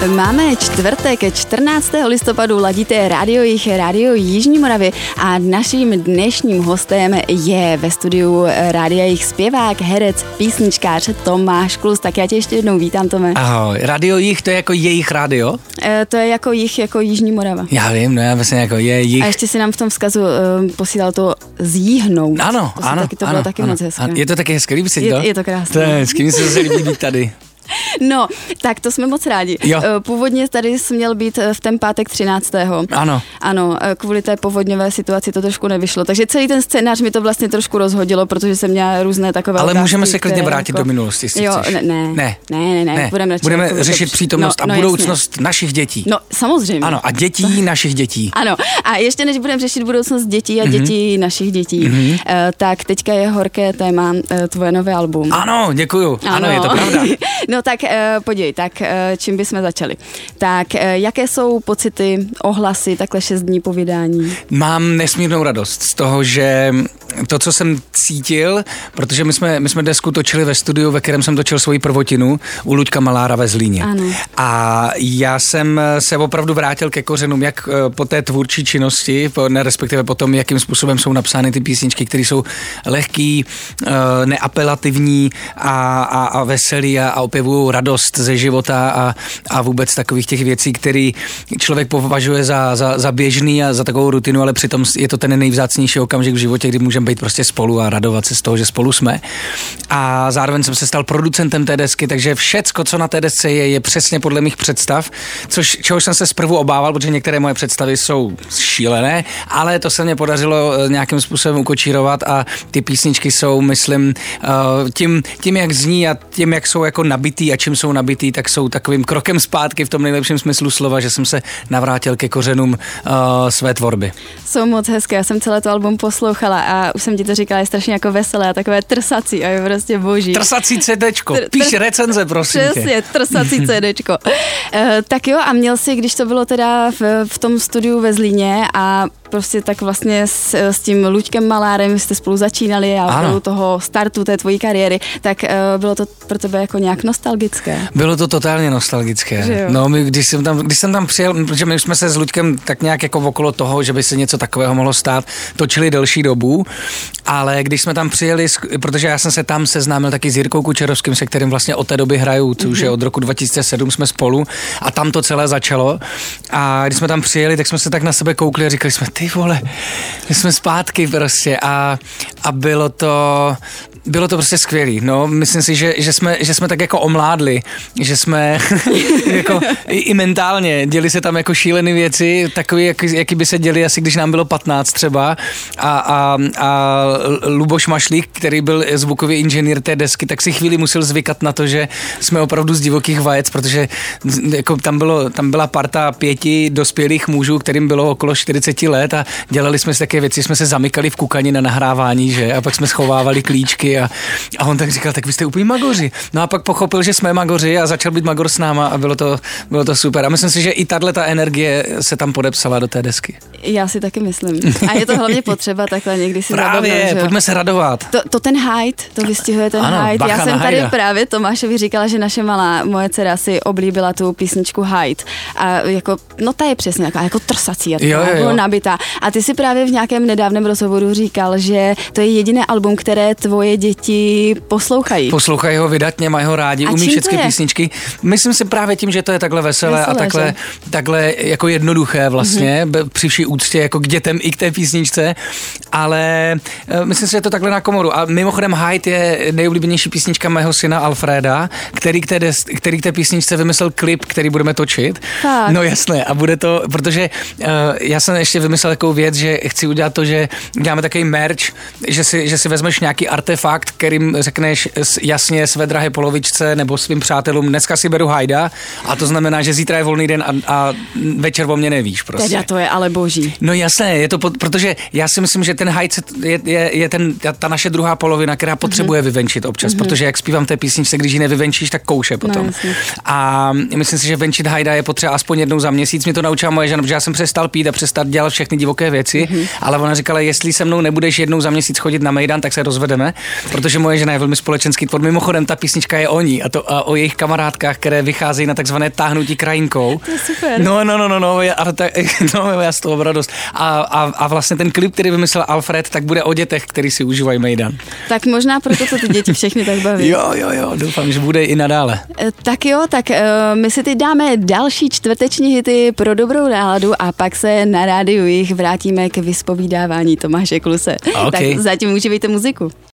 Máme čtvrtek, 14. listopadu, ladíte Radio Jih, Radio Jižní Moravy a naším dnešním hostem je ve studiu Rádia Jih zpěvák, herec, písničkář Tomáš Klus. Tak já tě ještě jednou vítám, Tome. Ahoj, Radio Jih, to je jako jejich rádio? To je jako Jih, jako Jižní Morava. Já vím, no já vlastně jako je Jih. A ještě si nám v tom vzkazu posílal to zjíhnout. Ano, to bylo taky moc hezké. Je to taky hezké, líbí si to? Je to krásné. To je hezké, mi se zase líbí být tady. No, tak to jsme moc rádi. Jo. Původně tady jsi měl být v ten pátek 13. Ano. Ano, kvůli té povodňové situaci to trošku nevyšlo. Takže celý ten scénář mi to vlastně trošku rozhodilo, protože jsem měla různé takové Ale otázky, můžeme se klidně vrátit jako... do minulosti, jestli jo, chceš. Ne. Budeme řešit přítomnost a budoucnost našich dětí. No, samozřejmě. Ano, a dětí našich dětí. Ano, a ještě než budeme řešit budoucnost dětí a dětí našich dětí, tak teďka je horké téma tvoje nové album. Ano, děkuju. Ano, je to pravda. No tak podívej, tak čím bychom začali? Tak jaké jsou pocity, ohlasy, takhle 6 dní po vydání? Mám nesmírnou radost z toho, že to, co jsem cítil, protože my jsme desku točili ve studiu, ve kterém jsem točil svoji prvotinu u Luďka Malára ve Zlíně. Ano. A já jsem se opravdu vrátil ke kořenům, jak po té tvůrčí činnosti, respektive po tom, jakým způsobem jsou napsány ty písničky, které jsou lehký, neapelativní a veselý a opěvují radost ze života a vůbec takových těch věcí, které člověk považuje za běžný a za takovou rutinu, ale přitom je to ten nejvzácnější okamžik v životě, kdy můžeme být prostě spolu a radovat se z toho, že spolu jsme. A zároveň jsem se stal producentem té desky, takže všecko, co na té desce je přesně podle mých představ, čehož jsem se zprvu obával, protože některé moje představy jsou šílené, ale to se mě podařilo nějakým způsobem ukočírovat a ty písničky jsou, myslím, tím, jak zní a tím, jak jsou jako nabitý a čím jsou nabitý, tak jsou takovým krokem zpátky v tom nejlepším smyslu slova, že jsem se navrátil ke kořenům své tvorby. Jsou moc hezké, já jsem celé to album poslouchala a už jsem ti to říkala, je strašně jako veselé a takové trsací a je prostě boží. Trsací CDčko, píš recenze, prosím tě. Přesně, trsací CDčko. Tak jo, a měl jsi, když to bylo teda v tom studiu ve Zlíně a prostě tak vlastně s tím Luďkem Malárem jste spolu začínali a spolu toho startu té tvojí kariéry, tak bylo to pro tebe jako nějak nostalgické? Bylo to totálně nostalgické. No, když jsem tam přijel, protože my jsme se s Luďkem tak nějak jako okolo toho, že by se něco takového mohlo stát, točili delší dobu, ale když jsme tam přijeli, protože já jsem se tam seznámil taky s Jirkou Kučerovským, se kterým vlastně od té doby hraju, už je od roku 2007 jsme spolu a tam to celé začalo a když jsme tam přijeli, tak jsme se tak na sebe koukli a říkali jsme, ty vole, my jsme zpátky prostě a bylo to prostě skvělý, no, myslím si, že jsme tak jako omládli, že jsme jako i mentálně děli se tam jako šílené věci, takový, jaký by se děli asi, když nám bylo 15 třeba a Luboš Mašlík, který byl zvukový inženýr té desky, tak si chvíli musel zvykat na to, že jsme opravdu z divokých vajec, protože jako tam byla parta 5 dospělých mužů, kterým bylo okolo 40 let a dělali jsme si také věci, jsme se zamykali v kukani na nahrávání, že? A pak jsme schovávali klíčky a on tak říkal, tak vy jste úplně magoři. No a pak pochopil, že jsme magoři a začal být magor s náma a bylo to super. A myslím si, že i tato energie se tam podepsala do té desky. Já si taky myslím. A je to hlavně potřeba takhle někdy si právě, zabavit, pojďme se radovat. To ten Hyde, to vystihuje ten Hyde. Já jsem tady právě Tomášovi říkala, že naše malá, moje dcera si oblíbila tu písničku Hyde. A jako, no ta je přesně jako trsací a jako nabitá. A ty si právě v nějakém nedávném rozhovoru říkal, že to je jediné album, které tvoje děti poslouchají. Poslouchají ho vydatně, mají ho rádi, umí všechny písničky. Myslím si právě tím, že to je takhle veselé a takhle jako jednoduché vlastně, při vší úctě jako k dětem i k té písničce, ale myslím si, že je to takhle na komoru. A mimochodem Hyde je nejoblíbenější písnička mého syna Alfreda, který k té písničce vymyslel klip, který budeme točit. Tak. No jasné, a bude to, protože já jsem ještě vymyslel takovou věc, že chci udělat to, že děláme takový merch, že si vezmeš nějaký artefakt, kterým řekneš jasně své drahé polovičce nebo svým přátelům, dneska si beru Hyda a to znamená, že zítra je volný den a večer o mě nevíš prostě. Teda to je ale boží. No jasné, je to protože já si myslím, že ten Hyde je ta naše druhá polovina, která potřebuje vyvenčit občas, protože jak zpívám té písničce, když ji nevyvenčíš, tak kouše potom. No, a myslím si, že venčit Hyda je potřeba aspoň jednou za měsíc. Mě to naučila moje žena, protože já jsem přestal pít a přestal dělat všechny divoké věci, ale ona říkala, jestli se mnou nebudeš jednou za měsíc chodit na mejdan, tak se rozvedeme. protože moje žena je velmi společenský tvor. Mimochodem, ta písnička je o ní a o jejich kamarádkách, které vycházejí na takzvané táhnutí krajinkou. To je super. Já z toho radost. A vlastně ten klip, který vymyslel Alfred, tak bude o dětech, který si užívají mejdan. Tak možná proto to ty děti všechny tak baví. Jo, doufám, že bude i nadále. Tak my si teď dáme další čtvrteční hity pro dobrou náladu a pak se na rádiu jich vrátíme k vyspovídávání Tomáše Kluse. Okay. Tak zatím užívejte muziku.